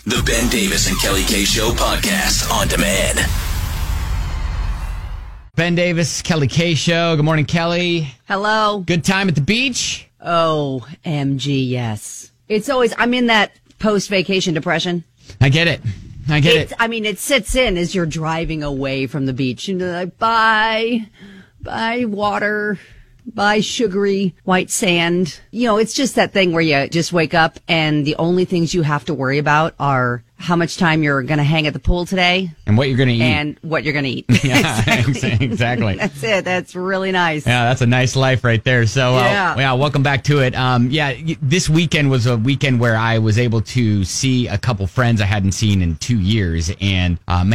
The Ben Davis and Kelly K Show podcast on demand. Ben Davis, Kelly K Show. Good morning, Kelly. Hello. Good time at the beach? Oh, MG, yes. It's always, I'm in that post-vacation depression. I get it. I mean, it sits in as you're driving away from the beach. You know, like, bye water, bye sugary white sand. You know, it's just that thing where you just wake up and the only things you have to worry about are how much time you're going to hang at the pool today. And what you're going to eat. And what you're going to eat. Yeah, exactly. That's it. That's really nice. Yeah, that's a nice life right there. So, welcome back to it. This weekend was a weekend where I was able to see a couple friends I hadn't seen in 2 years. And,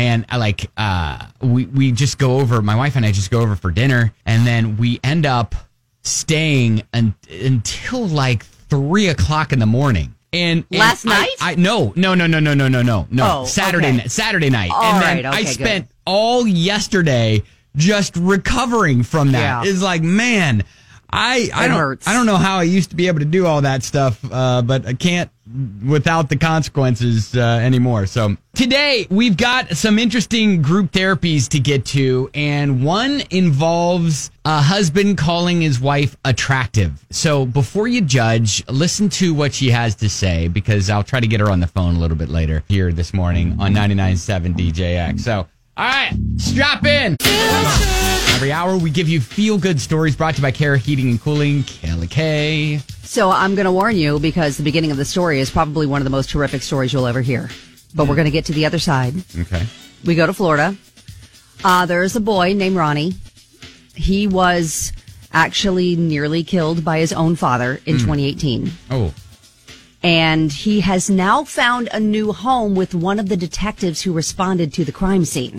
we just go over, my wife and I just go over for dinner. And then we end up staying until like 3 o'clock in the morning. And last night? No. Oh, Saturday night. I spent good. all yesterday just recovering from that. Yeah. It's like, man, I hurts. don't know how I used to be able to do all that stuff, but I can't without the consequences anymore. So today we've got some interesting group therapies to get to, and one involves a husband calling his wife attractive. So before you judge, listen to what she has to say, because I'll try to get her on the phone a little bit later here this morning on 99.7 DJX. So, all right, strap in. Every hour, we give you feel-good stories brought to you by Cara Heating and Cooling. Kelly K. So I'm going to warn you, because the beginning of the story is probably one of the most horrific stories you'll ever hear. But we're going to get to the other side. Okay. We go to Florida. There's a boy named Ronnie. He was actually nearly killed by his own father in 2018. Oh. And he has now found a new home with one of the detectives who responded to the crime scene.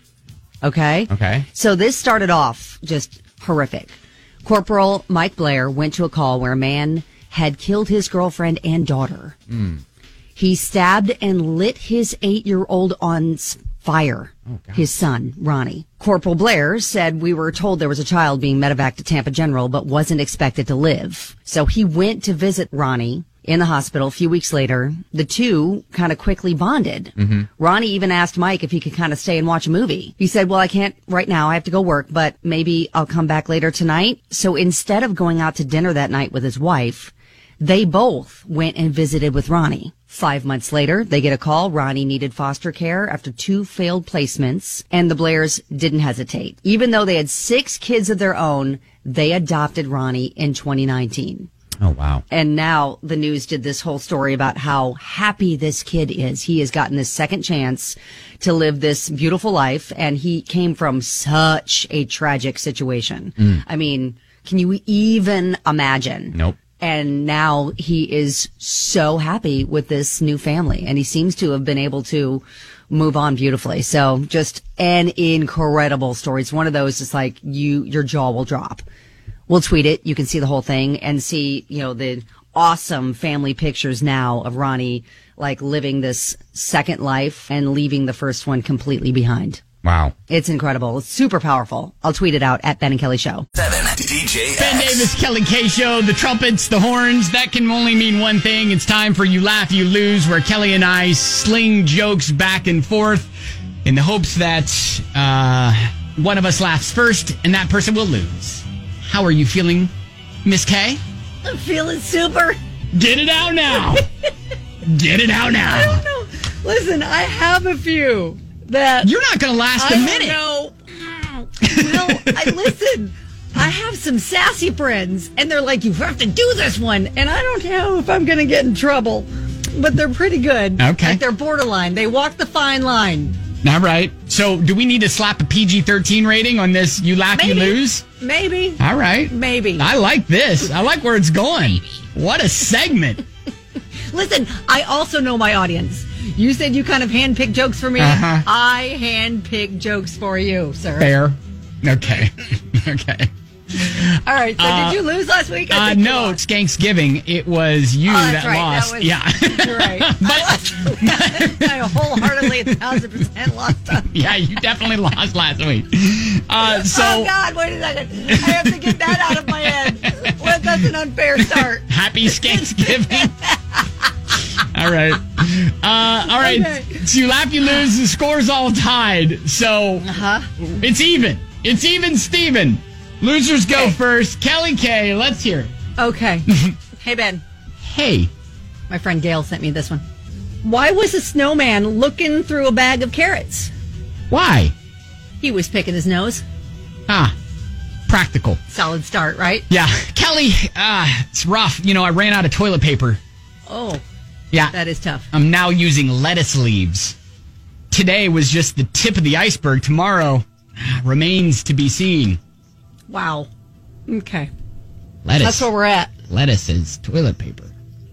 Okay? So this started off just horrific. Corporal Mike Blair went to a call where a man had killed his girlfriend and daughter. He stabbed and lit his 8-year-old on fire, his son, Ronnie. Corporal Blair said, "We were told there was a child being medevaced to Tampa General, but wasn't expected to live." So he went to visit Ronnie in the hospital a few weeks later. The two kind of quickly bonded. Ronnie even asked Mike if he could kind of stay and watch a movie. He said, "Well, I can't right now. I have to go work, but maybe I'll come back later tonight." So instead of going out to dinner that night with his wife, they both went and visited with Ronnie. 5 months later, they get a call. Ronnie needed foster care after 2 failed placements, and the Blairs didn't hesitate. Even though they had 6 kids of their own, they adopted Ronnie in 2019. Oh, wow. And now the news did this whole story about how happy this kid is. He has gotten this second chance to live this beautiful life, and he came from such a tragic situation. I mean, can you even imagine? Nope. And now he is so happy with this new family, and he seems to have been able to move on beautifully. So just an incredible story. It's one of those, it's like your jaw will drop. We'll tweet it. You can see the whole thing and see, the awesome family pictures now of Ronnie, like living this second life and leaving the first one completely behind. Wow. It's incredible. It's super powerful. I'll tweet it out at Ben and Kelly Show. 7 DJX. Ben Davis, Kelly K Show, the trumpets, the horns, that can only mean one thing. It's time for You Laugh, You Lose, where Kelly and I sling jokes back and forth in the hopes that one of us laughs first and that person will lose. How are you feeling, Miss K? I'm feeling super. Get it out now. Get it out now. I don't know. Listen, I have a few that... You're not going to last a minute. No. Well, listen, I have some sassy friends, and they're like, "You have to do this one." And I don't know if I'm going to get in trouble, but they're pretty good. Okay. Like, they're borderline. They walk the fine line. All right. So do we need to slap a PG-13 rating on this You Laugh, You Lose? Maybe. All right. Maybe. I like this. I like where it's going. What a segment. Listen, I also know my audience. You said you kind of handpick jokes for me. Uh-huh. I handpick jokes for you, sir. Fair. Okay. Okay. All right. So did you lose last week? I think you No, lost. it's Thanksgiving. It was you that right. lost. That was, yeah. You're right. I wholeheartedly 1,000% lost. Yeah, you definitely lost last week. Oh, God. Wait a second. I have to get that out of my head. Well, that's an unfair start. Happy Thanksgiving. All right. All right. Okay. So you laugh, you lose. The score's all tied. So it's even. It's even, Steven. Losers go first. Kelly K, let's hear it. Okay. Hey, Ben. Hey. My friend Gail sent me this one. Why was a snowman looking through a bag of carrots? Why? He was picking his nose. Practical. Solid start, right? Yeah. Kelly, it's rough. I ran out of toilet paper. Oh. Yeah. That is tough. I'm now using lettuce leaves. Today was just the tip of the iceberg. Tomorrow remains to be seen. Wow. Okay. Lettuce. That's where we're at. Lettuce is toilet paper.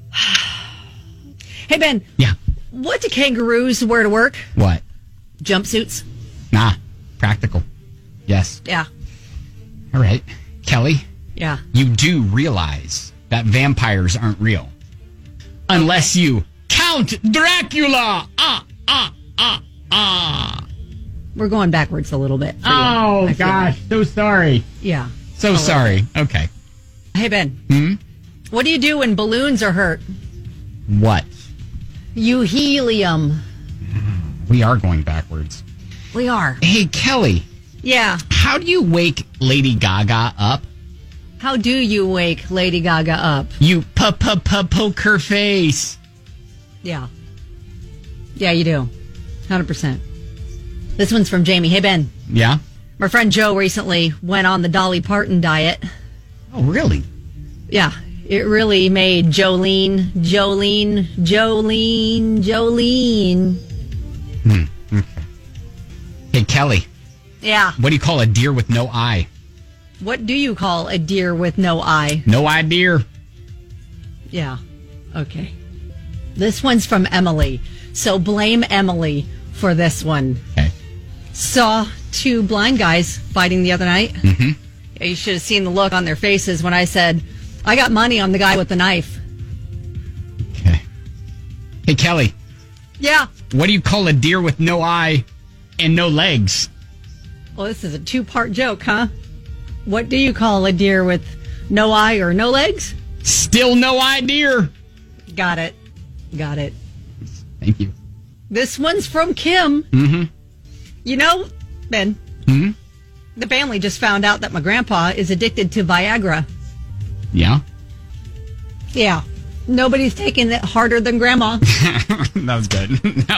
Hey, Ben. Yeah. What do kangaroos wear to work? What? Jumpsuits. Practical. Yes. Yeah. All right. Kelly? Yeah. You do realize that vampires aren't real. Unless you Count Dracula! We're going backwards a little bit. Oh, gosh. So sorry. Yeah. So sorry. Okay. Hey, Ben. What do you do when balloons are hurt? What? You helium. We are going backwards. We are. Hey, Kelly. Yeah. How do you wake Lady Gaga up? How do you wake Lady Gaga up? You poke her face. Yeah. Yeah, you do. 100%. This one's from Jamie. Hey, Ben. Yeah? My friend Joe recently went on the Dolly Parton diet. Oh, really? Yeah. It really made Jolene. Okay. Hey, Kelly. Yeah. What do you call a deer with no eye? What do you call a deer with no eye? No eye deer. Yeah. Okay. This one's from Emily. So blame Emily for this one. Okay. Saw two blind guys fighting the other night. Mm-hmm. You should have seen the look on their faces when I said, I got money on the guy with the knife. Okay. Hey, Kelly. Yeah. What do you call a deer with no eye and no legs? Well, this is a two-part joke, huh? What do you call a deer with no eye or no legs? Still no eye deer. Got it. Thank you. This one's from Kim. Mm-hmm. You know, Ben, the family just found out that my grandpa is addicted to Viagra. Yeah? Yeah. Nobody's taking it harder than Grandma. That was good.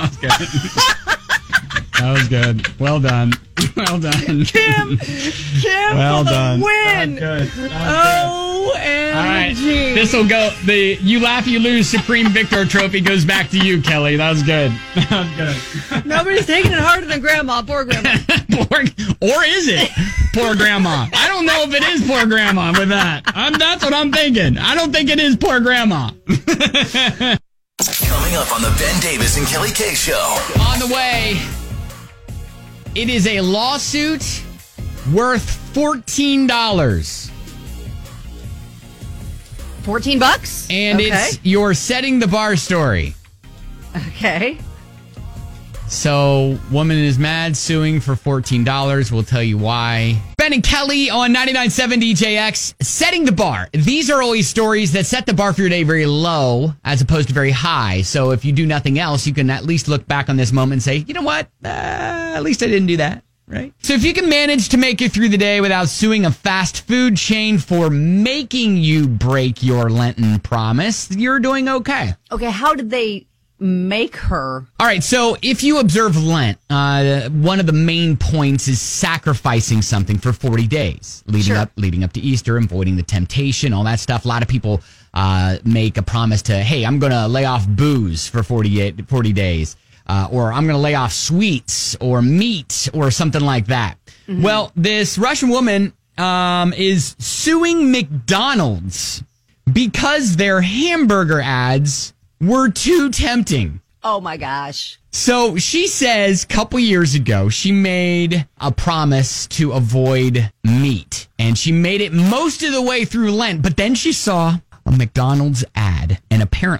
That was good. Well done. Kim well for done. the win. OMG. All right. This will go. The You Laugh, You Lose Supreme Victor Trophy goes back to you, Kelly. That was good. Nobody's taking it harder than Grandma. Poor Grandma. Or is it poor Grandma? I don't know if it is poor Grandma with that. That's what I'm thinking. I don't think it is poor Grandma. Coming up on the Ben Davis and Kelly K Show. On the way, it is a lawsuit worth $14. $14? And it's your setting the bar story. Okay. So, woman is mad, suing for $14. We'll tell you why. Ben and Kelly on 99.7 DJX, setting the bar. These are always stories that set the bar for your day very low as opposed to very high. So if you do nothing else, you can at least look back on this moment and say, you know what? At least I didn't do that. Right? So if you can manage to make it through the day without suing a fast food chain for making you break your Lenten promise, you're doing okay. Okay, how did they make her? All right, so if you observe Lent, one of the main points is sacrificing something for 40 days, leading up to Easter, avoiding the temptation, all that stuff. A lot of people make a promise to, hey, I'm going to lay off booze for 40 days. Or I'm going to lay off sweets or meat or something like that. Mm-hmm. Well, this Russian woman is suing McDonald's because their hamburger ads were too tempting. Oh, my gosh. So she says a couple years ago, she made a promise to avoid meat. And she made it most of the way through Lent. But then she saw a McDonald's ad. And apparently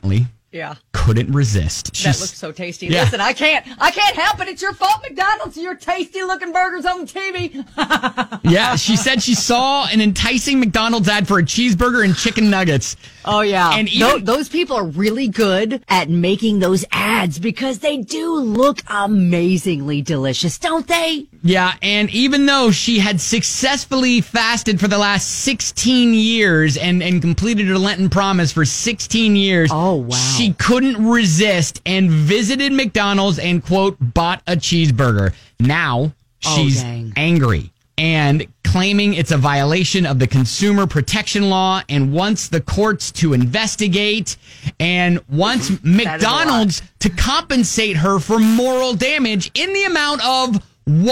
Yeah. Couldn't resist. That looks so tasty. Yeah. Listen, I can't help it. It's your fault, McDonald's. Your tasty looking burgers on TV. Yeah, she said she saw an enticing McDonald's ad for a cheeseburger and chicken nuggets. Oh, yeah. And those people are really good at making those ads because they do look amazingly delicious, don't they? Yeah, and even though she had successfully fasted for the last 16 years and completed her Lenten promise for 16 years, oh, wow. She couldn't resist and visited McDonald's and, quote, bought a cheeseburger. Now she's angry and claiming it's a violation of the Consumer Protection Law and wants the courts to investigate and wants McDonald's to compensate her for moral damage in the amount of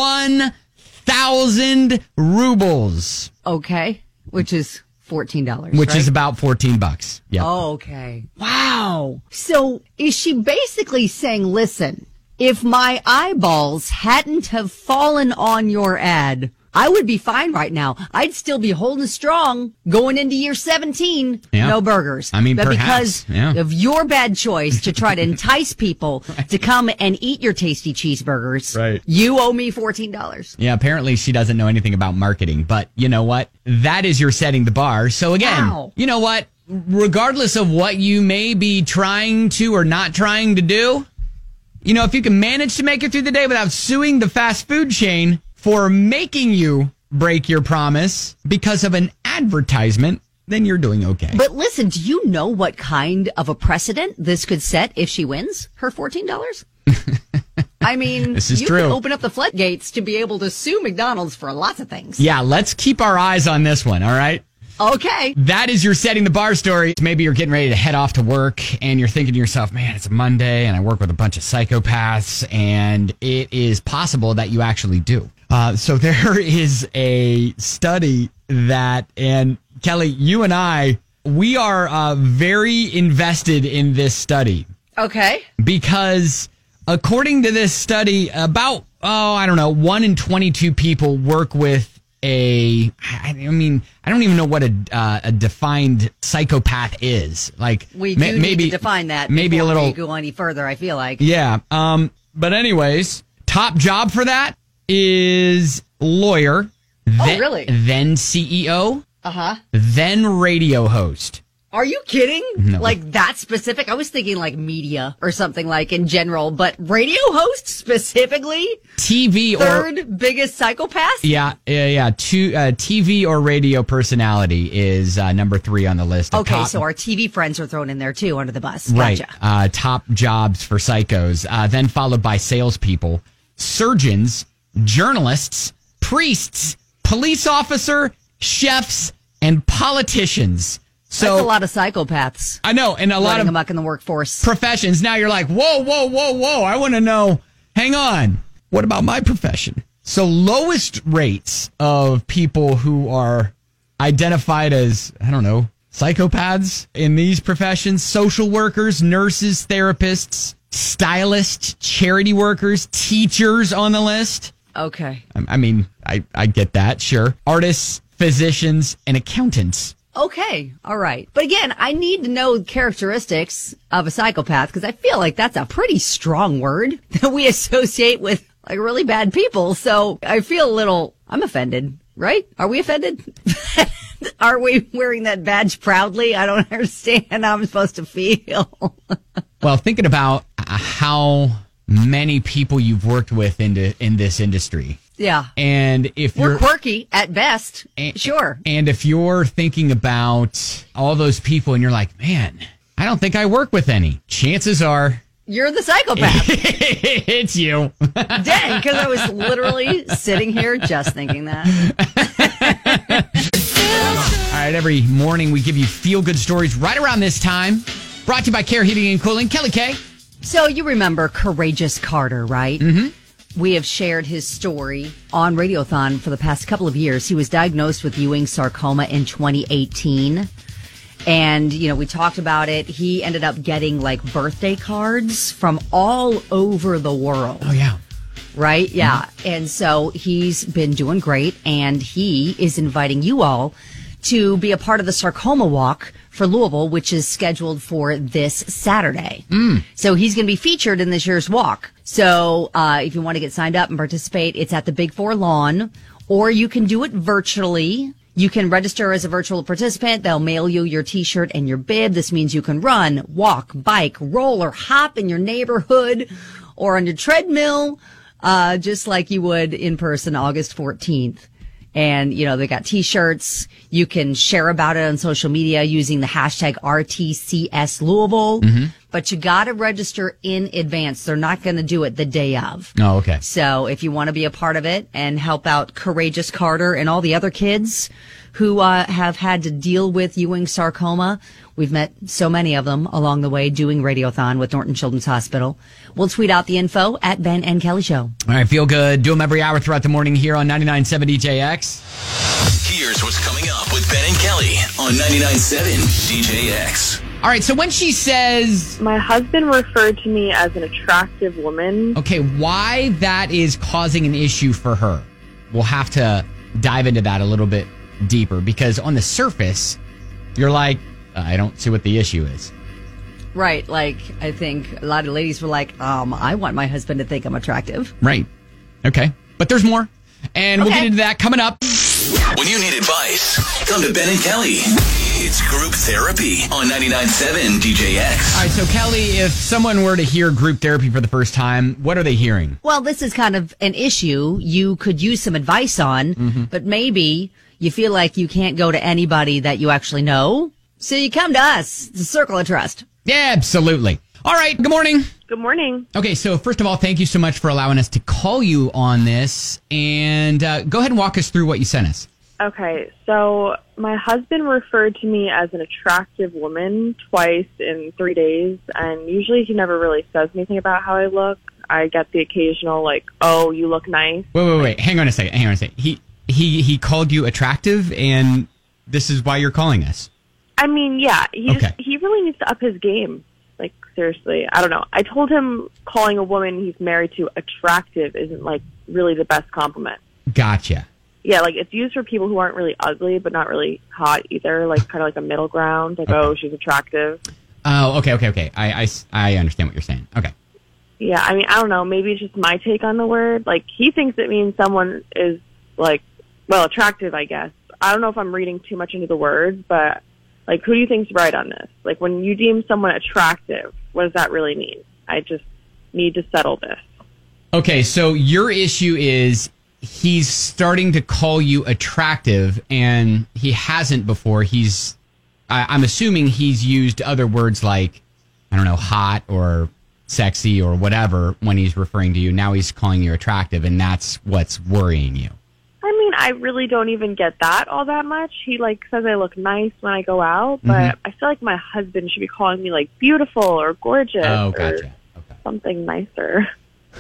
1,000 rubles. Okay, which is $14, which right? is about $14. Yeah. Oh, okay. Wow. So is she basically saying, listen, if my eyeballs hadn't have fallen on your ad, I would be fine right now. I'd still be holding strong going into year 17. Yeah. No burgers. I mean, but perhaps, because of your bad choice to try to entice people to come and eat your tasty cheeseburgers, right, you owe me $14. Yeah, apparently she doesn't know anything about marketing. But you know what? That is your setting the bar. So again, You know what? Regardless of what you may be trying to or not trying to do, you know, if you can manage to make it through the day without suing the fast food chain for making you break your promise because of an advertisement, then you're doing okay. But listen, do you know what kind of a precedent this could set if she wins her $14? I mean, this is you true. Can open up the floodgates to be able to sue McDonald's for lots of things. Yeah, let's keep our eyes on this one, all right? Okay. That is your setting the bar story. Maybe you're getting ready to head off to work and you're thinking to yourself, man, it's a Monday and I work with a bunch of psychopaths, and it is possible that you actually do. So there is a study that, and Kelly, you and I, we are very invested in this study. Okay. Because according to this study, about, 1 in 22 people work with I mean, I don't even know what a defined psychopath is. Like, we do need to define that. Maybe a little. We go any further, I feel like. Yeah. But anyways, top job for that is lawyer. Really? Then CEO. Uh-huh. Then radio host. Are you kidding? No. Like that specific? I was thinking like media or something like in general, but radio host specifically? TV or third biggest psychopath? Yeah. TV or radio personality is number 3 on the list. Okay, so our TV friends are thrown in there too under the bus. Right. Gotcha. Top jobs for psychos. Then followed by salespeople, surgeons, journalists, priests, police officer, chefs, and politicians. So, that's a lot of psychopaths. I know, and a lot of amok in the workforce professions. Now you're like, whoa. I want to know. Hang on. What about my profession? So lowest rates of people who are identified as, psychopaths in these professions: social workers, nurses, therapists, stylists, charity workers, teachers on the list. Okay. I mean, I get that, sure. Artists, physicians, and accountants. Okay, all right. But again, I need to know characteristics of a psychopath because I feel like that's a pretty strong word that we associate with like really bad people. So I feel I'm offended, right? Are we offended? Are we wearing that badge proudly? I don't understand how I'm supposed to feel. Well, thinking about how many people you've worked with in this industry. Yeah. And if we're quirky at best, sure. And if you're thinking about all those people and you're like, man, I don't think I work with any, chances are you're the psychopath. It's you. Dang, because I was literally sitting here just thinking that. All right, every morning we give you feel-good stories right around this time. Brought to you by Care Heating and Cooling. Kelly K. So you remember Courageous Carter, right? Mm-hmm. We have shared his story on Radiothon for the past couple of years. He was diagnosed with Ewing sarcoma in 2018. And, we talked about it. He ended up getting like birthday cards from all over the world. Oh, yeah. Right? Yeah. Mm-hmm. And so he's been doing great. And he is inviting you all to be a part of the Sarcoma Walk for Louisville, which is scheduled for this Saturday. So he's going to be featured in this year's walk. So if you want to get signed up and participate, it's at the Big Four Lawn, or you can do it virtually. You can register as a virtual participant. They'll mail you your T-shirt and your bib. This means you can run, walk, bike, roll, or hop in your neighborhood or on your treadmill, just like you would in person August 14th. And, you know, they got T-shirts. You can share about it on social media using the hashtag RTCS Louisville. But you got to register in advance. They're not going to do it the day of. Oh, okay. So if you want to be a part of it and help out Courageous Carter and all the other kids who have had to deal with Ewing sarcoma, we've met so many of them along the way doing Radiothon with Norton Children's Hospital. We'll tweet out the info at Ben and Kelly Show. All right, feel good. Do them every hour throughout the morning here on 99.7 DJX. Here's what's coming up with Ben and Kelly on 99.7 DJX. All right, so when she says... My husband referred to me as an attractive woman. Okay, why that is causing an issue for her, we'll have to dive into that a little bit deeper, because on the surface, you're like, I don't see what the issue is. Right, like, I think a lot of ladies were like, I want my husband to think I'm attractive. Right. Okay, but there's more, and we'll get into that coming up. When you need advice, come to Ben and Kelly. It's group therapy on 99.7 DJX. All right, so Kelly, if someone were to hear group therapy for the first time, what are they hearing? Well, this is kind of an issue you could use some advice on, but maybe you feel like you can't go to anybody that you actually know. So you come to us, the Circle of Trust. Yeah, absolutely. All right, good morning. Good morning. Okay, so first of all, thank you so much for allowing us to call you on this. And go ahead and walk us through what you sent us. Okay, so my husband referred to me as an attractive woman twice in 3 days, and usually he never really says anything about how I look. I get the occasional, like, oh, you look nice. Wait. Hang on a second. He called you attractive, and this is why you're calling us. I mean, yeah, he really needs to up his game. Like, seriously, I don't know. I told him calling a woman he's married to attractive isn't, like, really the best compliment. Gotcha. Yeah, like, it's used for people who aren't really ugly, but not really hot either, like, kind of like a middle ground, like, oh, she's attractive. Oh, okay. I understand what you're saying. Okay. Yeah, I mean, I don't know, maybe it's just my take on the word. Like, he thinks it means someone is, like, well, attractive, I guess. I don't know if I'm reading too much into the words, but, like, who do you think's right on this? Like, when you deem someone attractive, what does that really mean? I just need to settle this. Okay, so your issue is he's starting to call you attractive, and he hasn't before. I'm assuming he's used other words like, I don't know, hot or sexy or whatever when he's referring to you. Now he's calling you attractive, and that's what's worrying you. I mean, I really don't even get that all that much. He, like, says I look nice when I go out, but I feel like my husband should be calling me, like, beautiful or gorgeous or something nicer.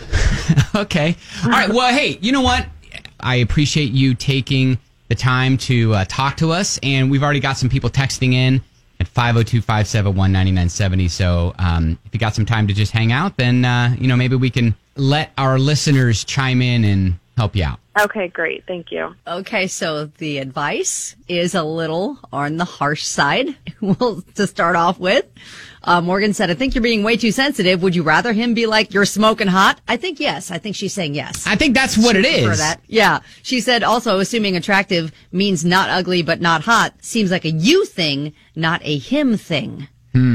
Okay. All right. Well, hey, you know what? I appreciate you taking the time to talk to us, and we've already got some people texting in at 502-571-9970. So if you got some time to just hang out, then, maybe we can let our listeners chime in and help you out. Okay, great. Thank you. Okay, so the advice is a little on the harsh side. Well, to start off with, Morgan said, I think you're being way too sensitive. Would you rather him be like, you're smoking hot? I think yes. I think she's saying yes. I think that's what it is. That. Yeah. She said also, assuming attractive means not ugly but not hot seems like a you thing, not a him thing.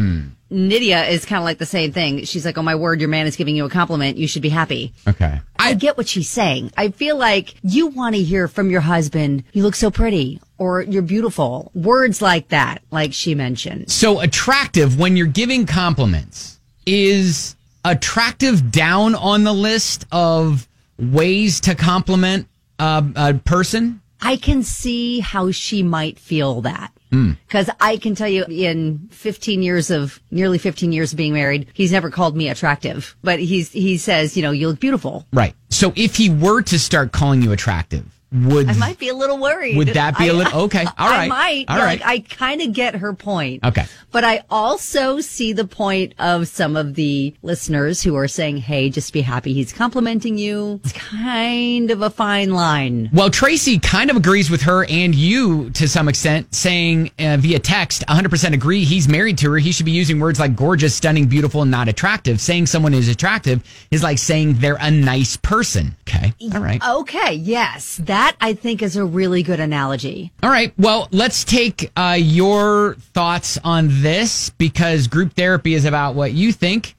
Nydia is kind of like the same thing. She's like, oh, my word, your man is giving you a compliment. You should be happy. Okay. I get what she's saying. I feel like you want to hear from your husband, you look so pretty, or you're beautiful. Words like that, like she mentioned. So attractive, when you're giving compliments, is attractive down on the list of ways to compliment a person? I can see how she might feel that. Because I can tell you in nearly 15 years of being married, he's never called me attractive. But he says, you look beautiful. Right. So if he were to start calling you attractive, I might be a little worried. Would that be a little okay? All right, I might. All right. I kind of get her point. Okay, but I also see the point of some of the listeners who are saying, "Hey, just be happy he's complimenting you." It's kind of a fine line. Well, Tracy kind of agrees with her and you to some extent, saying via text, 100% agree. He's married to her. He should be using words like gorgeous, stunning, beautiful, and not attractive. Saying someone is attractive is like saying they're a nice person. Okay, all right. Okay, yes, that I think is a really good analogy. All right. Well, let's take your thoughts on this because group therapy is about what you think.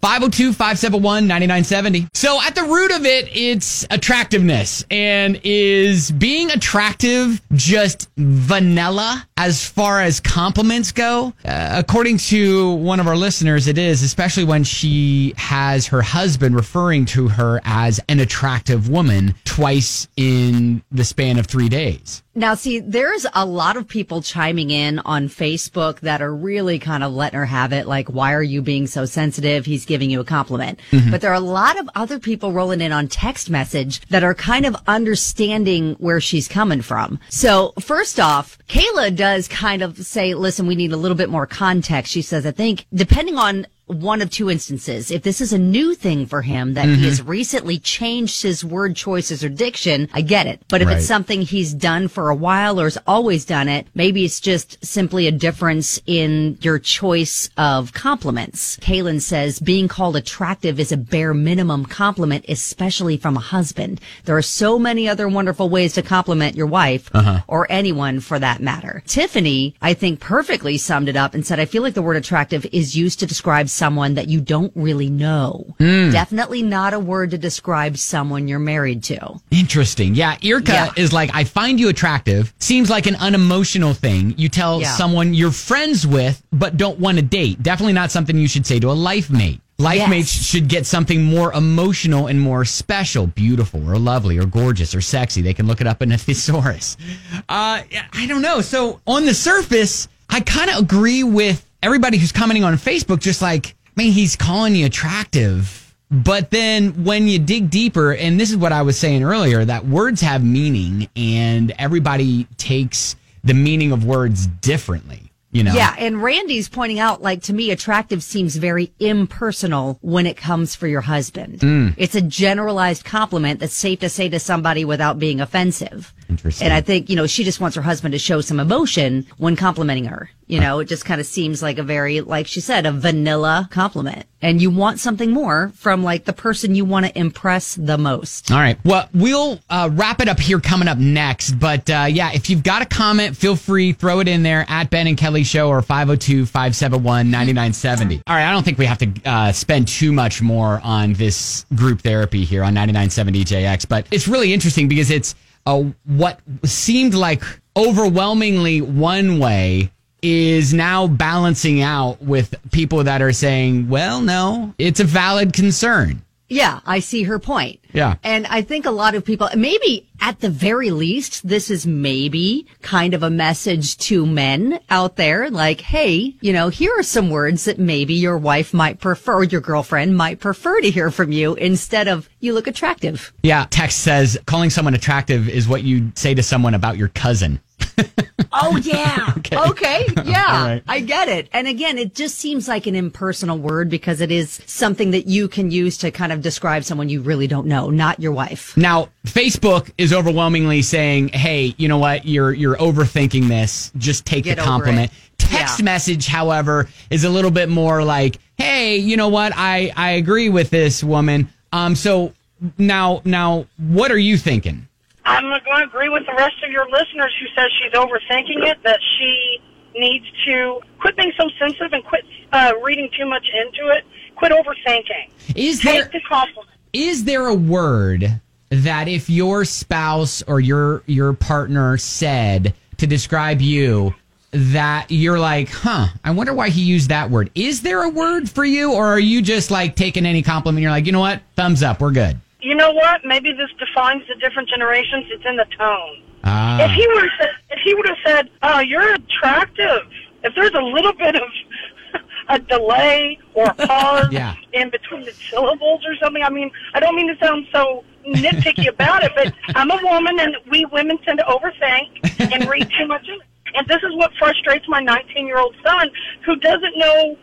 502-571-9970. So at the root of it, it's attractiveness. And is being attractive just vanilla as far as compliments go? According to one of our listeners, it is, especially when she has her husband referring to her as an attractive woman twice in the span of 3 days. Now, see, there's a lot of people chiming in on Facebook that are really kind of letting her have it. Like, why are you being so sensitive? He's giving you a compliment. Mm-hmm. But there are a lot of other people rolling in on text message that are kind of understanding where she's coming from. So first off, Kayla does kind of say, listen, we need a little bit more context. She says, I think depending on one of two instances. If this is a new thing for him that he has recently changed his word choices or diction, I get it. But if it's something he's done for a while or has always done it, maybe it's just simply a difference in your choice of compliments. Kaylin says being called attractive is a bare minimum compliment, especially from a husband. There are so many other wonderful ways to compliment your wife or anyone for that matter. Tiffany, I think, perfectly summed it up and said, I feel like the word attractive is used to describe someone that you don't really know. Definitely not a word to describe someone you're married to. Interesting. Yeah, Irka is like, I find you attractive. Seems like an unemotional thing you tell someone you're friends with but don't want to date. Definitely not something you should say to a life mate. Life mates should get something more emotional and more special, beautiful or lovely or gorgeous or sexy. They can look it up in a thesaurus. I don't know. So on the surface, I kind of agree with everybody who's commenting on Facebook, just like, I mean, he's calling you attractive. But then when you dig deeper, and this is what I was saying earlier, that words have meaning and everybody takes the meaning of words differently. You know? Yeah, and Randy's pointing out, like, to me, attractive seems very impersonal when it comes for your husband. It's a generalized compliment that's safe to say to somebody without being offensive. Interesting. And I think, you know, she just wants her husband to show some emotion when complimenting her. You know, it just kind of seems like a very, like she said, a vanilla compliment. And you want something more from, like, the person you want to impress the most. All right. Well, we'll wrap it up here coming up next. But, yeah, if you've got a comment, feel free, throw it in there at Ben and Kelly Show or 502-571-9970. All right. I don't think we have to spend too much more on this group therapy here on 9970 JX. But it's really interesting because it's what seemed like overwhelmingly one way is now balancing out with people that are saying, well, no, it's a valid concern. Yeah, I see her point. Yeah. And I think a lot of people, maybe at the very least, this is maybe kind of a message to men out there, like, hey, you know, here are some words that maybe your wife might prefer, or your girlfriend might prefer to hear from you instead of, you look attractive. Yeah. Text says calling someone attractive is what you'd say to someone about your cousin. Oh, yeah. Okay. Yeah. Right. I get it. And again, it just seems like an impersonal word because it is something that you can use to kind of describe someone you really don't know, not your wife. Now, Facebook is overwhelmingly saying, hey, you know what? You're overthinking this. Just take the compliment. Text message, however, is a little bit more like, hey, you know what? I agree with this woman. So now, what are you thinking? I'm going to agree with the rest of your listeners who says she's overthinking it, that she needs to quit being so sensitive and quit reading too much into it. Quit overthinking. Take the compliment. Is there a word that if your spouse or your partner said to describe you that you're like, I wonder why he used that word? Is there a word for you, or are you just like taking any compliment? You're like, you know what? Thumbs up. We're good. You know what? Maybe this defines the different generations. It's in the tone. If he would have said, "Oh, you're attractive," if there's a little bit of a delay or a pause in between the syllables or something, I mean, I don't mean to sound so nitpicky about it, but I'm a woman, and we women tend to overthink and read too much in it. And this is what frustrates my 19-year-old son, who doesn't know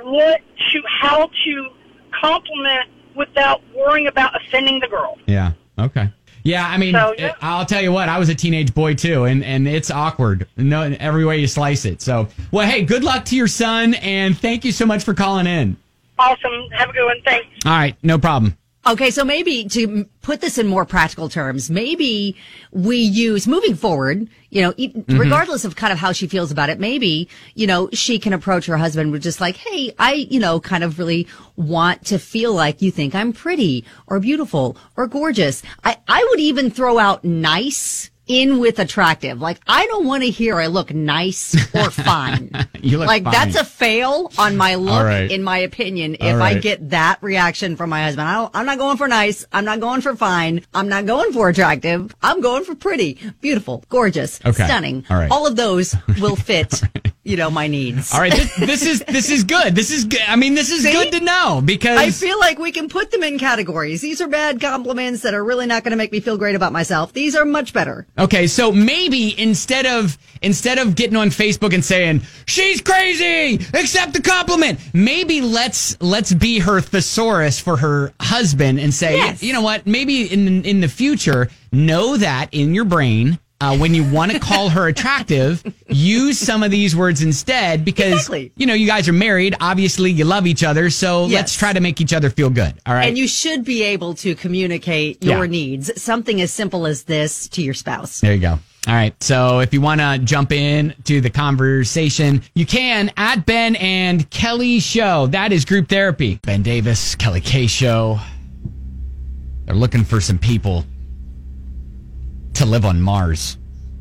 how to compliment without worrying about offending the girl. Yeah. Okay. Yeah, I mean, I'll tell you what, I was a teenage boy too, and it's awkward. No, every way you slice it. So, well, hey, good luck to your son, and thank you so much for calling in. Awesome. Have a good one. Thanks. All right, no problem. Okay, so maybe to put this in more practical terms, maybe we use, moving forward, regardless of kind of how she feels about it, maybe, she can approach her husband with just like, hey, I, kind of really want to feel like you think I'm pretty or beautiful or gorgeous. I would even throw out nice in with attractive. Like, I don't want to hear I look nice or fine. You look like, fine. that's a fail on my look, in my opinion, if I get that reaction from my husband. I'm not going for nice. I'm not going for fine. I'm not going for attractive. I'm going for pretty, beautiful, gorgeous, stunning. All right. All of those will fit, my needs. All right. This is good. This is good. I mean, this is good to know, because I feel like we can put them in categories. These are bad compliments that are really not going to make me feel great about myself. These are much better. Okay, so maybe instead of getting on Facebook and saying she's crazy, accept the compliment, maybe let's be her thesaurus for her husband and say, you know what? Maybe in the future, know that in your brain, when you want to call her attractive, use some of these words instead, because you guys are married. Obviously, you love each other, so let's try to make each other feel good. All right, and you should be able to communicate your needs. Something as simple as this to your spouse. There you go. All right, so if you want to jump in to the conversation, you can at Ben and Kelly Show. That is Group Therapy. Ben Davis, Kelly K Show. They're looking for some people to live on Mars.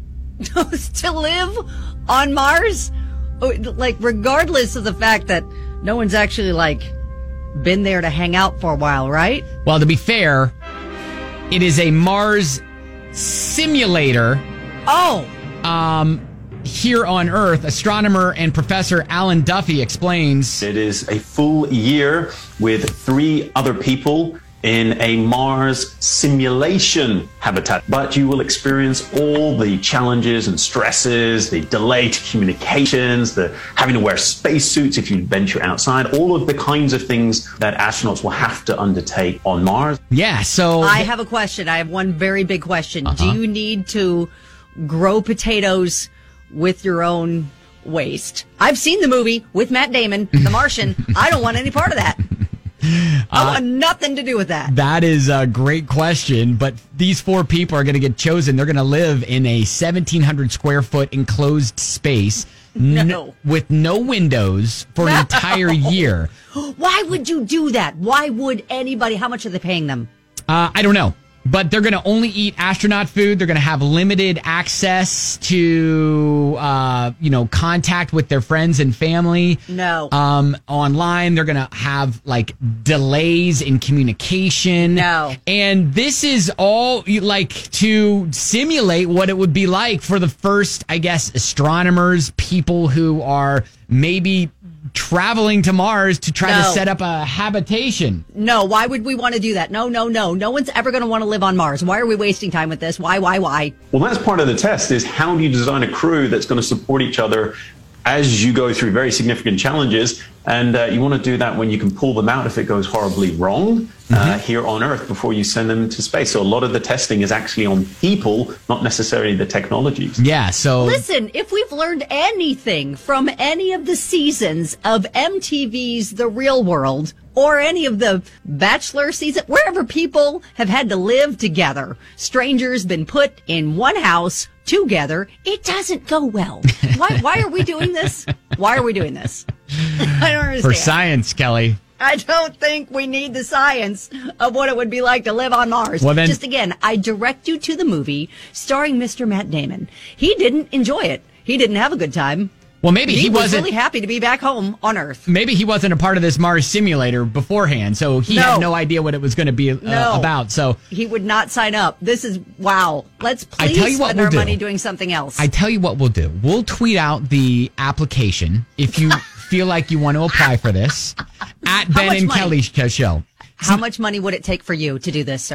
To live on Mars? Like, regardless of the fact that no one's actually, been there to hang out for a while, right? Well, to be fair, it is a Mars simulator. Oh. Here on Earth, astronomer and Professor Alan Duffy explains. It is a full year with 3 other people in a Mars simulation habitat. But you will experience all the challenges and stresses, the delayed communications, the having to wear spacesuits if you venture outside, all of the kinds of things that astronauts will have to undertake on Mars. Yeah, so I have a question. I have one very big question. Do you need to grow potatoes with your own waste? I've seen the movie with Matt Damon, The Martian. I don't want any part of that. I want nothing to do with that. That is a great question, but these 4 people are going to get chosen. They're going to live in a 1,700 square foot enclosed space with no windows for an entire year. Why would you do that? Why would anybody? How much are they paying them? I don't know. But they're going to only eat astronaut food. They're going to have limited access to, contact with their friends and family. No. Online, they're going to have delays in communication. No. And this is all to simulate what it would be like for the first, I guess, astronomers, people who are maybe traveling to Mars to try to set up a habitation. No, why would we want to do that? No. No one's ever going to want to live on Mars. Why are we wasting time with this? Why? Well, that's part of the test, is how do you design a crew that's going to support each other as you go through very significant challenges. And you want to do that when you can pull them out if it goes horribly wrong here on Earth before you send them to space. So a lot of the testing is actually on people, not necessarily the technologies. Yeah, so... Listen, if we've learned anything from any of the seasons of MTV's The Real World, or any of the Bachelor season, wherever people have had to live together, strangers been put in one house together, it doesn't go well. Why are we doing this? Why are we doing this? I don't understand. For science, Kelly. I don't think we need the science of what it would be like to live on Mars. Well, then, just again, I direct you to the movie starring Mr. Matt Damon. He didn't enjoy it. He didn't have a good time. Well, maybe he wasn't really happy to be back home on Earth. Maybe he wasn't a part of this Mars simulator beforehand, so he had no idea what it was going to be about. So he would not sign up. This is wow. Let's please spend our money doing something else. I tell you what we'll do. We'll tweet out the application if you feel like you want to apply for this at Ben and Kelly Show. How much money would it take for you to do this, sir?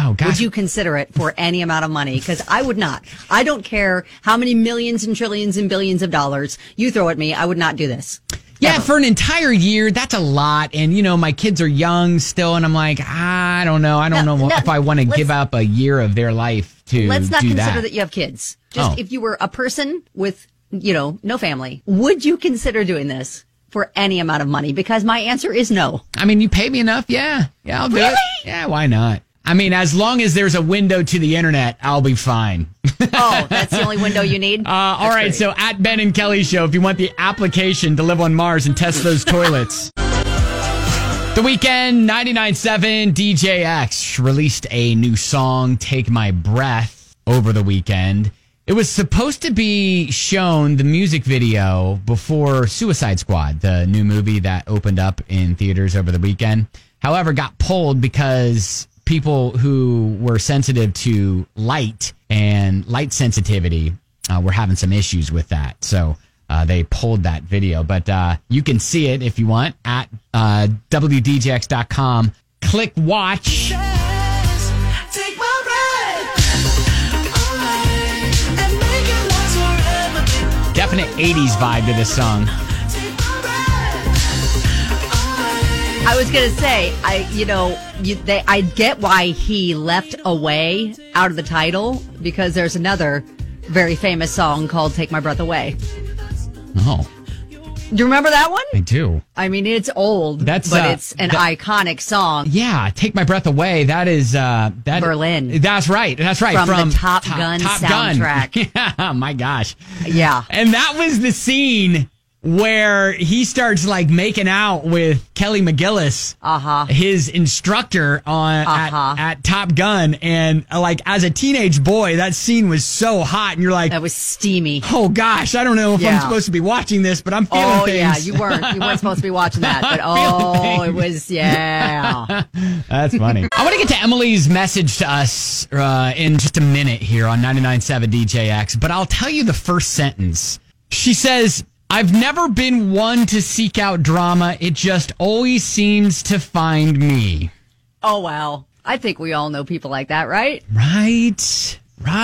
Wow, gosh. Would you consider it for any amount of money? Because I would not. I don't care how many millions and trillions and billions of dollars you throw at me. I would not do this. Yeah, for an entire year, that's a lot. And, my kids are young still, and I'm like, I don't know. I don't know if I want to give up a year of their life to do that. Let's not consider that you have kids. Just if you were a person with, no family, would you consider doing this for any amount of money? Because my answer is no. I mean, you pay me enough? Yeah, I'll do it. Yeah, why not? I mean, as long as there's a window to the internet, I'll be fine. Oh, that's the only window you need? All right, great. So at Ben and Kelly Show, if you want the application to live on Mars and test those toilets. The Weeknd, 99.7 DJ X released a new song, Take My Breath, over the weekend. It was supposed to be shown, the music video, before Suicide Squad, the new movie that opened up in theaters over the weekend. However, got pulled because people who were sensitive to light and light sensitivity were having some issues with that. So they pulled that video. But you can see it if you want at WDJX.com. Click watch. Definite 80s vibe to this song. I was going to say, I get why he left Away out of the title, because there's another very famous song called Take My Breath Away. Oh. Do you remember that one? I do. I mean, it's old, but it's an iconic song. Yeah, Take My Breath Away. That is Berlin. That's right. From the Top Gun soundtrack. Yeah, my gosh. Yeah. And that was the scene where he starts making out with Kelly McGillis, his instructor at Top Gun, and as a teenage boy, that scene was so hot, and you're like, that was steamy. Oh gosh, I don't know if I'm supposed to be watching this, but I'm feeling things. Yeah, you weren't supposed to be watching that, but it was That's funny. I want to get to Emily's message to us in just a minute here on 99.7 DJX, but I'll tell you the first sentence. She says, I've never been one to seek out drama. It just always seems to find me. Oh, wow. I think we all know people like that, right? Right.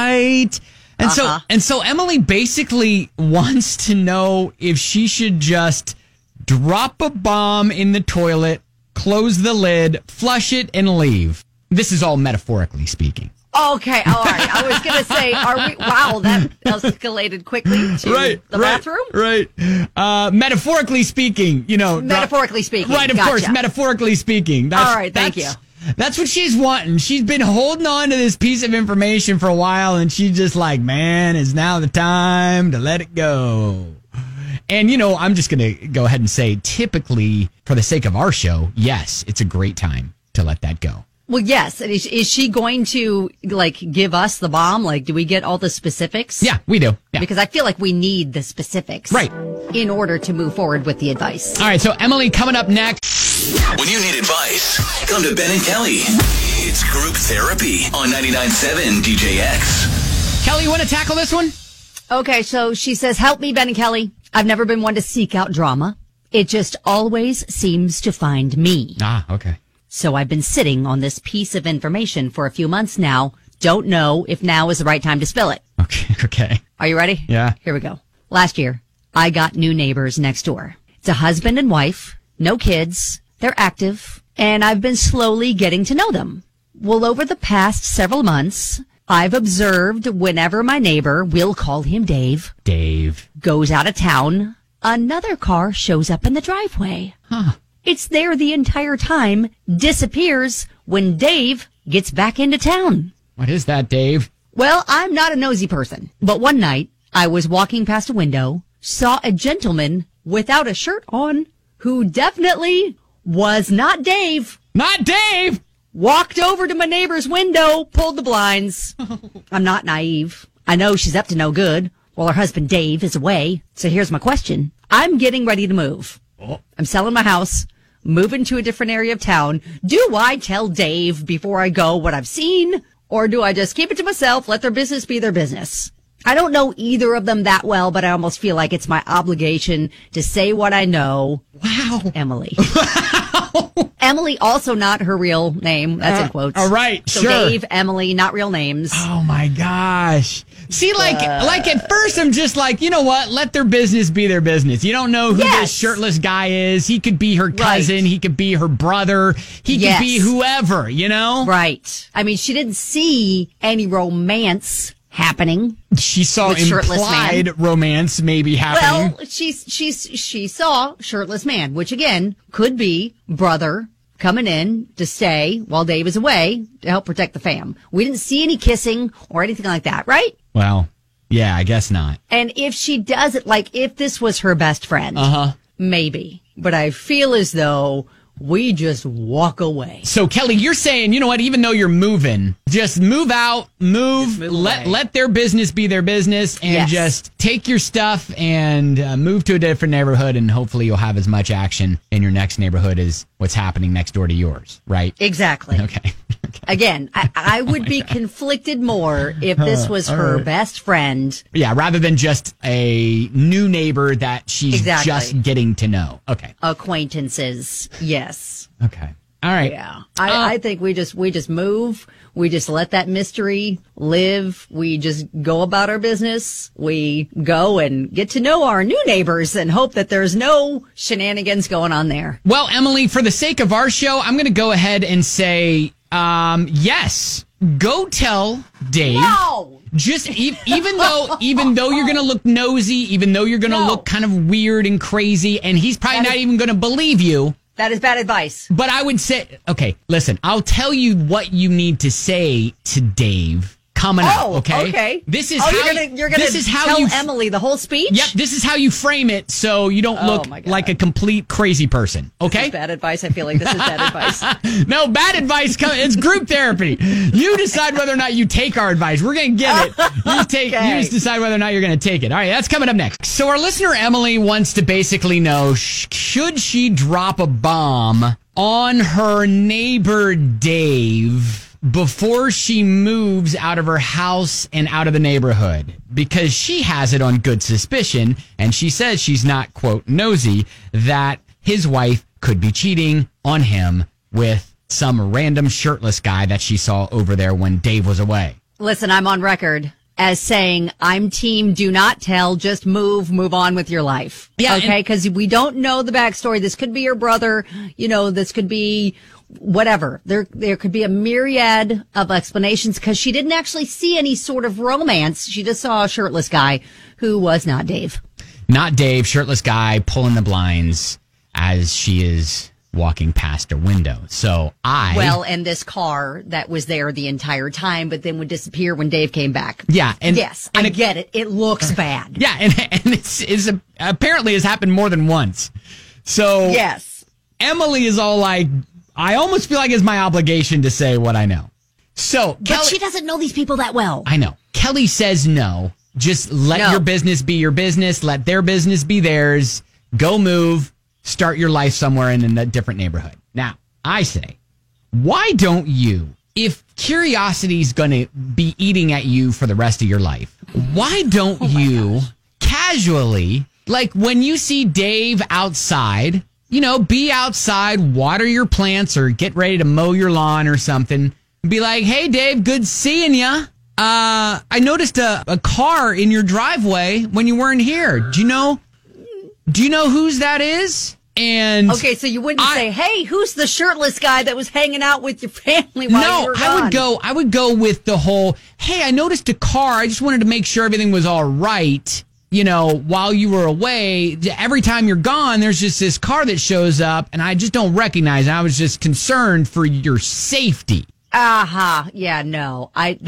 And so Emily basically wants to know if she should just drop a bomb in the toilet, close the lid, flush it, and leave. This is all metaphorically speaking. Okay, all right. I was going to say, wow, that escalated quickly to the bathroom? Right. Metaphorically speaking, Metaphorically speaking. Right, of course, metaphorically speaking. All right, thank you. That's what she's wanting. She's been holding on to this piece of information for a while, and she's just like, man, is now the time to let it go. And, I'm just going to go ahead and say, typically, for the sake of our show, yes, it's a great time to let that go. Well, yes. Is she going to give us the bomb? Do we get all the specifics? Yeah, we do. Yeah. Because I feel like we need the specifics. Right. In order to move forward with the advice. All right. So Emily, coming up next. When you need advice, come to Ben and Kelly. It's group therapy on 99.7 DJX. Kelly, you want to tackle this one? Okay. So she says, help me, Ben and Kelly. I've never been one to seek out drama. It just always seems to find me. Ah, okay. So I've been sitting on this piece of information for a few months now. Don't know if now is the right time to spill it. Okay. Are you ready? Yeah. Here we go. Last year, I got new neighbors next door. It's a husband and wife, no kids, they're active, and I've been slowly getting to know them. Well, over the past several months, I've observed whenever my neighbor, we'll call him Dave, goes out of town, another car shows up in the driveway. Huh. It's there the entire time, disappears when Dave gets back into town. What is that, Dave? Well, I'm not a nosy person, but one night I was walking past a window, saw a gentleman without a shirt on who definitely was not Dave. Not Dave! Walked over to my neighbor's window, pulled the blinds. I'm not naive. I know she's up to no good while her husband Dave is away. So here's my question. I'm getting ready to move. I'm selling my house, moving to a different area of town. Do I tell Dave before I go what I've seen? Or do I just keep it to myself, let their business be their business? I don't know either of them that well, but I almost feel like it's my obligation to say what I know. Wow. Emily. Emily, also not her real name. That's in quotes. All right, so sure. Dave, Emily, not real names. Oh my gosh. See, like at first I'm just like, you know what? Let their business be their business. You don't know who this shirtless guy is. He could be her cousin. Right. He could be her brother. He could be whoever, you know? Right. I mean, she didn't see any romance happening. She saw implied romance maybe happening. Well, she saw shirtless man, which again could be brother coming in to stay while Dave is away to help protect the fam. We didn't see any kissing or anything like that, right? Well, yeah, I guess not. And if she does it, like if this was her best friend, maybe. But I feel as though we just walk away. So, Kelly, you're saying, you know what, even though you're moving, just move out, let their business be their business, and just take your stuff and move to a different neighborhood, and hopefully you'll have as much action in your next neighborhood as what's happening next door to yours, right? Exactly. Okay. Again, I would be conflicted more if this was her best friend. Yeah, rather than just a new neighbor that she's just getting to know. Okay. Acquaintances, yes. Okay. All right. Yeah. I think we just move. We just let that mystery live. We just go about our business. We go and get to know our new neighbors and hope that there's no shenanigans going on there. Well, Emily, for the sake of our show, I'm going to go ahead and say, yes, go tell Dave. No! Just even though you're going to look nosy, even though you're going to look kind of weird and crazy, and he's probably not even going to believe you. That is bad advice. But I would say, okay, listen, I'll tell you what you need to say to Dave coming up, okay? Okay. This is you're gonna tell Emily the whole speech? Yep, this is how you frame it so you don't look like a complete crazy person, okay? This is bad advice. I feel like this is bad advice. No, bad advice. It's group therapy. You decide whether or not you take our advice. We're going to give it. You just decide whether or not you're going to take it. All right, that's coming up next. So our listener Emily wants to basically know, should she drop a bomb on her neighbor Dave before she moves out of her house and out of the neighborhood, because she has it on good suspicion, and she says she's not, quote, nosy, that his wife could be cheating on him with some random shirtless guy that she saw over there when Dave was away. Listen, I'm on record as saying I'm team do not tell, just move on with your life. Yeah. Okay, because we don't know the backstory. This could be your brother, this could be whatever. There could be a myriad of explanations because she didn't actually see any sort of romance. She just saw a shirtless guy who was not Dave. Not Dave, shirtless guy pulling the blinds as she is walking past a window. And this car that was there the entire time, but then would disappear when Dave came back. Yeah. I get it. It looks bad. Yeah. And it's apparently has happened more than once. So yes, Emily is all like, I almost feel like it's my obligation to say what I know. But she doesn't know these people that well. I know. Kelly says no. Just let your business be your business. Let their business be theirs. Go move. Start your life somewhere in a different neighborhood. Now, I say, why don't you, if curiosity's going to be eating at you for the rest of your life, why don't you casually, like when you see Dave outside, be outside, water your plants or get ready to mow your lawn or something. Be like, hey, Dave, good seeing ya. I noticed a car in your driveway when you weren't here. Do you know whose that is? And okay, so you wouldn't say, hey, who's the shirtless guy that was hanging out with your family while you were gone? I would go with the whole, hey, I noticed a car. I just wanted to make sure everything was all right. While you were away, every time you're gone, there's just this car that shows up, and I just don't recognize it. I was just concerned for your safety. Yeah, no. I'm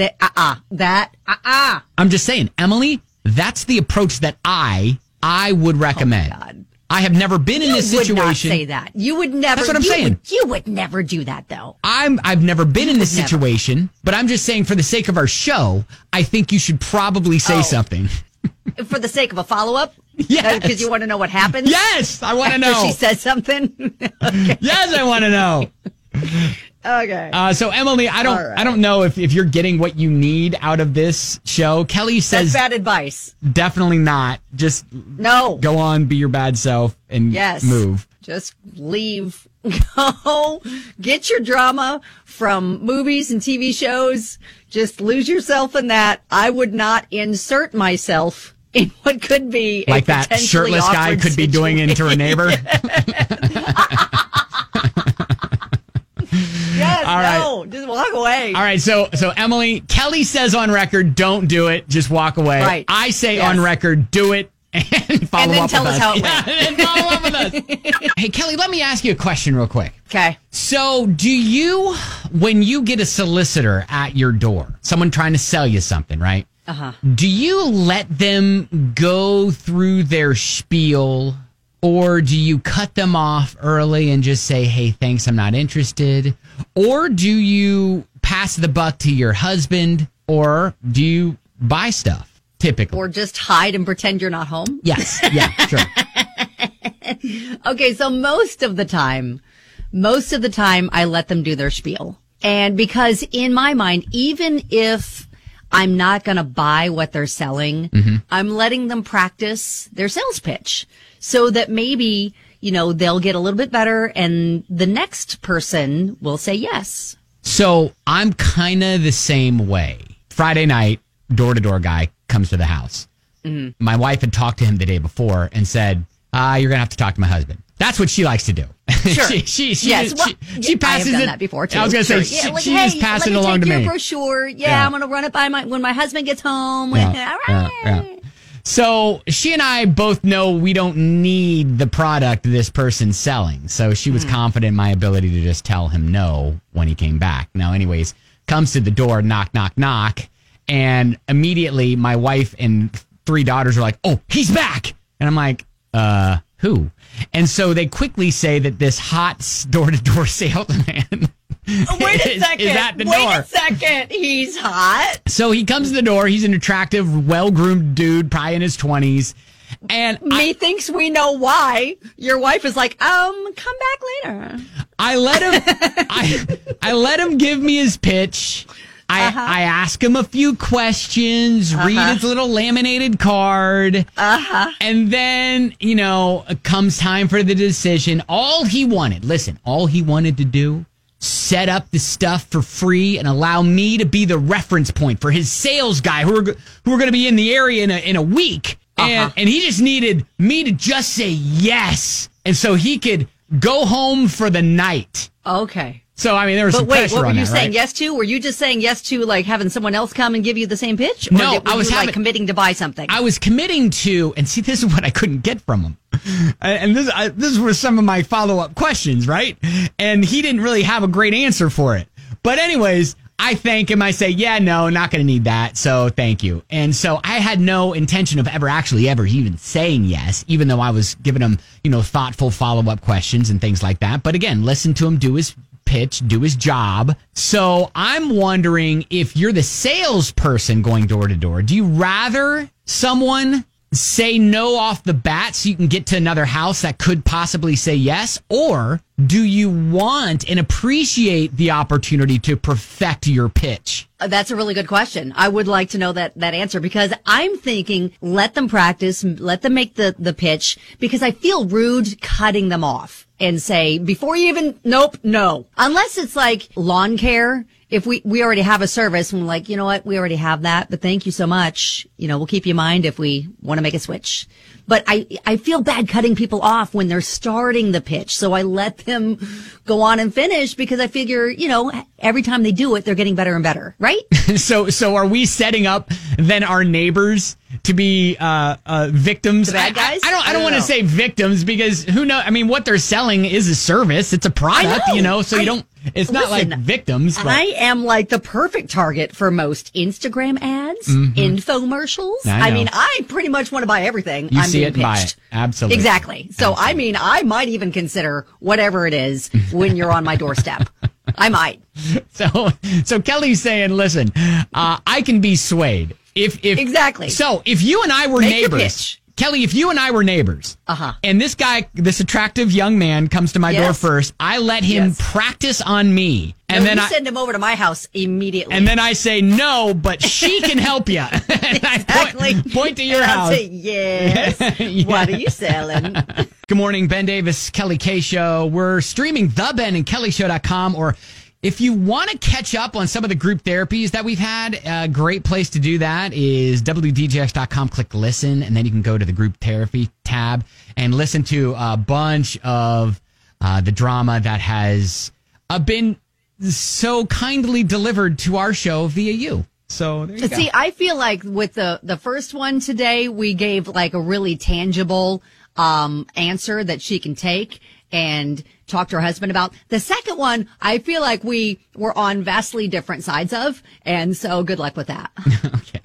just saying, Emily, that's the approach that I would recommend. Oh, God. I have never been in this situation. You would not say that. You would never. That's what I'm saying. You would never do that, though. I've never been in this situation, but I'm just saying for the sake of our show, I think you should probably say something. For the sake of a follow-up? Yes. Because you want to know what happens? Yes, I want to know. She says something? Okay. Yes, I want to know. Okay. So Emily, I don't know if you're getting what you need out of this show. Kelly says that's bad advice. Definitely not. Just go on, be your bad self, and move. Just leave Go get your drama from movies and TV shows. Just lose yourself in that. I would not insert myself in what could be like that shirtless guy could be doing into her neighbor. Yes, all right. No, just walk away. All right, so Emily, Kelly says on record, don't do it, just walk away. Right. I say on record, do it, and follow up with us. And then tell us how it went. And follow up with us. Hey, Kelly, let me ask you a question real quick. Okay. So do you, when you get a solicitor at your door, someone trying to sell you something, right? Uh-huh. Do you let them go through their spiel, or do you cut them off early and just say, hey, thanks, I'm not interested? Or do you pass the buck to your husband, or do you buy stuff, typically? Or just hide and pretend you're not home? Yes. Yeah, sure. Okay, so most of the time, I let them do their spiel. And because in my mind, even if I'm not going to buy what they're selling, I'm letting them practice their sales pitch so that maybe, they'll get a little bit better and the next person will say yes. So I'm kind of the same way. Friday night, door-to-door guy comes to the house. Mm-hmm. My wife had talked to him the day before and said, you're going to have to talk to my husband. That's what she likes to do. Sure. she passes I have done it. that before too. I was going to say, she just passes it along to me. Let me take your brochure. Yeah, I'm going to run it by when my husband gets home. Yeah. So she and I both know we don't need the product this person's selling. So she was confident in my ability to just tell him no when he came back. Now, anyways, comes to the door, knock, knock, knock. And immediately my wife and 3 daughters are like, oh, he's back. And I'm like, who? And so they quickly say that this hot door-to-door salesman Wait a second. is at the door. Wait a second. He's hot. So he comes to the door. He's an attractive, well-groomed dude, probably in his 20s. And thinks we know why. Your wife is like, come back later. I let him give me his pitch. I ask him a few questions, read his little laminated card. And then, comes time for the decision. All he wanted to do, set up the stuff for free and allow me to be the reference point for his sales guy who are going to be in the area in a week. And he just needed me to just say yes. And so he could go home for the night. Okay. So, there was some pressure on that, what were you saying right? yes to? Were you just saying yes to, having someone else come and give you the same pitch? Or No, I was committing to buy something? I was committing to, and see, this is what I couldn't get from him. And this was some of my follow-up questions, right? And he didn't really have a great answer for it. But anyways, I thank him. I say, yeah, no, not going to need that. So thank you. And so I had no intention of ever even saying yes, even though I was giving him, thoughtful follow-up questions and things like that. But again, listen to him do his pitch, do his job. So I'm wondering, if you're the salesperson going door to door, do you rather someone say no off the bat so you can get to another house that could possibly say yes? Or do you want and appreciate the opportunity to perfect your pitch? That's a really good question. I would like to know that answer, because I'm thinking let them practice, let them make the pitch, because I feel rude cutting them off and say, before you even, nope, no. Unless it's like lawn care. If we already have a service and we're like, you know what, we already have that, but thank you so much. We'll keep you in mind if we want to make a switch. But I feel bad cutting people off when they're starting the pitch. So I let them go on and finish, because I figure, every time they do it, they're getting better and better, right? So are we setting up then our neighbors to be victims? The bad guys? I don't want to say victims, because who knows? What they're selling is a service. It's a product, so you don't. It's not like victims. But I am like the perfect target for most Instagram ads, infomercials. I pretty much want to buy everything. You I'm see being it pitched. and buy it. Absolutely. Exactly. So, Absolutely. I might even consider whatever it is when you're on my doorstep. I might. So Kelly's saying, listen, I can be swayed. If Exactly. So if you and I were Make your neighbors, pitch. Kelly, if you and I were neighbors, and this guy, this attractive young man comes to my door first, I let him practice on me. And then I send him over to my house immediately. And then I say, no, but she can help you. Exactly. I point to your house. I'll say, yes. Yeah. What are you selling? Good morning, Ben Davis, Kelly K Show. We're streaming thebenandkellyshow.com, or if you want to catch up on some of the group therapies that we've had, a great place to do that is WDJX.com. Click listen, and then you can go to the group therapy tab and listen to a bunch of the drama that has been so kindly delivered to our show via you. So there you go. See, I feel like with the first one today, we gave like a really tangible answer that she can take and talk to her husband about. The second one, I feel like we were on vastly different sides of, and so good luck with that. Okay.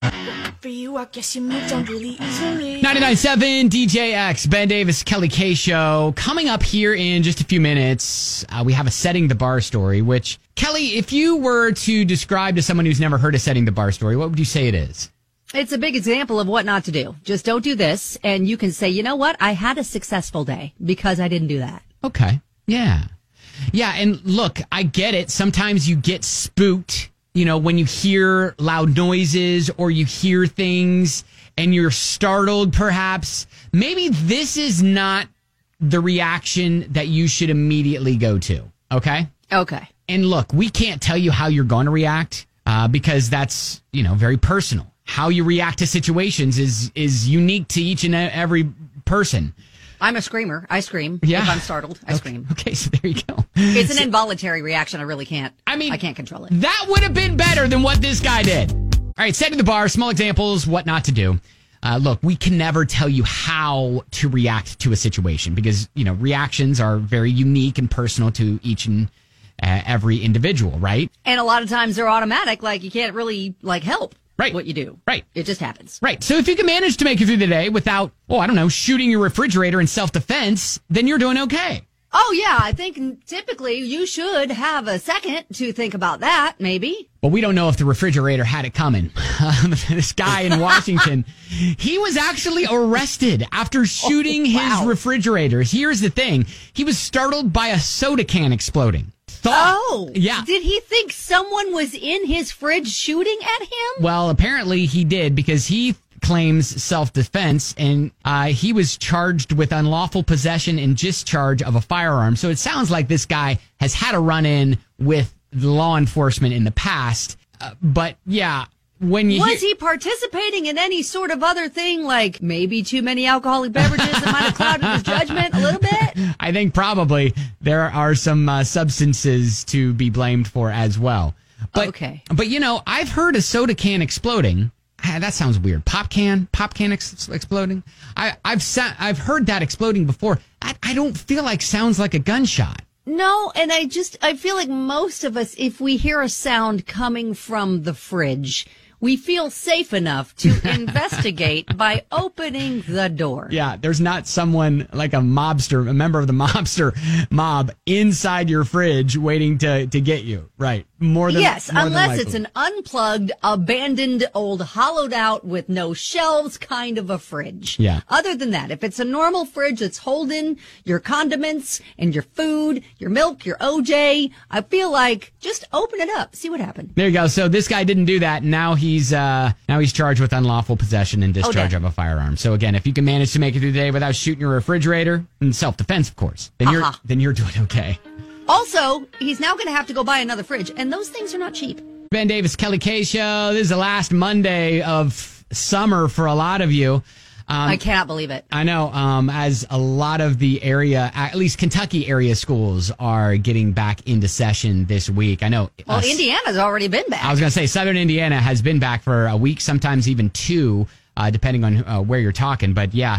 For you, I guess you moved on really easily. 99.7 DJX, Ben Davis, Kelly K Show. Coming up here in just a few minutes, we have a Setting the Bar story, which, Kelly, if you were to describe to someone who's never heard a Setting the Bar story, what would you say it is? It's a big example of what not to do. Just don't do this, and you can say, you know what? I had a successful day because I didn't do that. Okay. Yeah. Yeah, and look, I get it. Sometimes you get spooked, you know, when you hear loud noises or you hear things and you're startled, perhaps. Maybe this is not the reaction that you should immediately go to, okay? Okay. And look, we can't tell you how you're going to react because that's, you know, very personal. How you react to situations is unique to each and every person. I'm a screamer. I scream. Yeah. If I'm startled, I scream. Okay, so there you go. It's an involuntary reaction. I really can't. I can't control it. That would have been better than what this guy did. All right, Setting the Bar, small examples, what not to do. Look, we can never tell you how to react to a situation because, you know, reactions are very unique and personal to each and every individual, right? And a lot of times they're automatic. Like, you can't really, help. Right. What you do. Right. It just happens. Right. So if you can manage to make it through the day without, shooting your refrigerator in self-defense, then you're doing okay. Oh, yeah. I think typically you should have a second to think about that, maybe. But we don't know if the refrigerator had it coming. This guy in Washington, he was actually arrested after shooting his refrigerator. Here's the thing. He was startled by a soda can exploding. Yeah. Did he think someone was in his fridge shooting at him? Well, apparently he did because he claims self-defense and he was charged with unlawful possession and discharge of a firearm. So it sounds like this guy has had a run-in with law enforcement in the past. But yeah, was he participating in any sort of other thing, like maybe too many alcoholic beverages that might have clouded his judgment a little bit? I think probably there are some substances to be blamed for as well. But, okay. But, I've heard a soda can exploding. That sounds weird. Pop can exploding. I've heard that exploding before. I don't feel like sounds like a gunshot. No, and I feel like most of us, if we hear a sound coming from the fridge, we feel safe enough to investigate by opening the door. Yeah, there's not someone like a member of the mobster mob inside your fridge waiting to get you. Right. Unless it's an unplugged, abandoned, old, hollowed out with no shelves kind of a fridge. Yeah. Other than that, if it's a normal fridge that's holding your condiments and your food, your milk, your OJ, I feel like just open it up, see what happens. There you go. So this guy didn't do that. Now he's charged with unlawful possession and discharge of a firearm. So again, if you can manage to make it through the day without shooting your refrigerator, in self-defense, of course, then you're doing okay. Also, he's now going to have to go buy another fridge, and those things are not cheap. Ben Davis, Kelly K Show. This is the last Monday of summer for a lot of you. I cannot believe it. I know, as a lot of the area, at least Kentucky area schools are getting back into session this week. I know. Well, Indiana's already been back. I was going to say Southern Indiana has been back for a week, sometimes even two, depending on where you're talking. But yeah,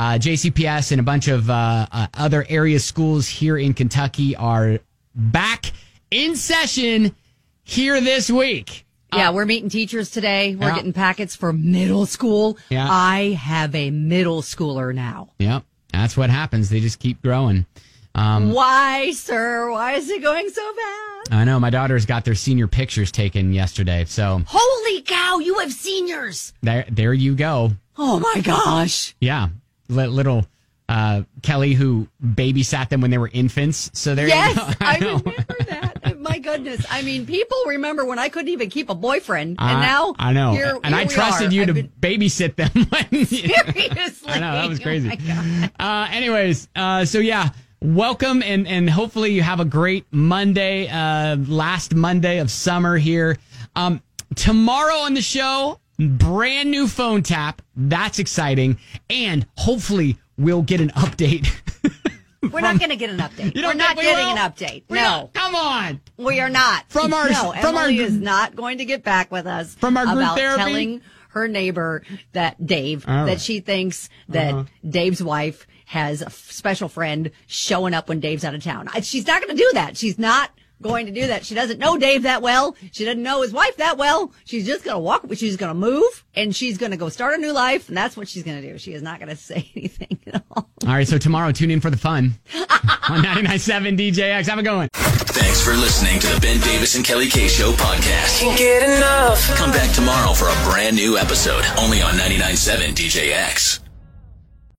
JCPS and a bunch of other area schools here in Kentucky are back in session here this week. Yeah, we're meeting teachers today. We're getting packets for middle school. Yeah. I have a middle schooler now. Yep, that's what happens. They just keep growing. Why, sir? Why is it going so bad? I know. My daughters got their senior pictures taken yesterday. So holy cow, you have seniors. There you go. Oh, my gosh. Yeah. Little Kelly, who babysat them when they were infants. So there you go. I remember that. My goodness. I mean, people remember when I couldn't even keep a boyfriend. And now I know. Here I trusted you to babysit them. Seriously. I know. That was crazy. Oh anyways, so yeah. Welcome, and hopefully you have a great Monday, last Monday of summer here. Tomorrow on the show, brand new phone tap. That's exciting. And hopefully we'll get an update. We're not going to get an update. We're not getting an update. No. Come on. We are not. Emily is not going to get back with us from our group about therapy? Telling her neighbor that Dave, that she thinks that Dave's wife has a special friend showing up when Dave's out of town. She's not going to do that. She's not going to do that. She doesn't know Dave that well. She doesn't know his wife that well. She's just going to walk. She's going to move, and she's going to go start a new life, and that's what she's going to do. She is not going to say anything at all. All right, so tomorrow, tune in for the fun on 99.7 DJX. Have a good one. Thanks for listening to the Ben Davis and Kelly K Show podcast. Can't get enough. Come back tomorrow for a brand new episode, only on 99.7 DJX.